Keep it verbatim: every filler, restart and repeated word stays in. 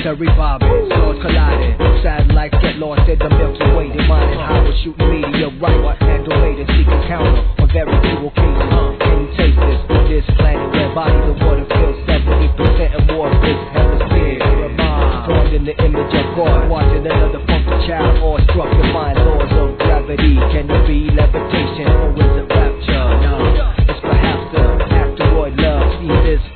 planetary bobbing, stars colliding, satellites get lost in the Milky Way. They mining Howard, shooting meteorite, android seeking counter on very few occasions. Can you taste this? This planet where bodies of water fill seventy percent or more of this hemisphere. Formed in the image of God, watching another funky child, awestruck in mind, laws of gravity. Can it be levitation or is it rapture? No, it's perhaps the asteroid love. See this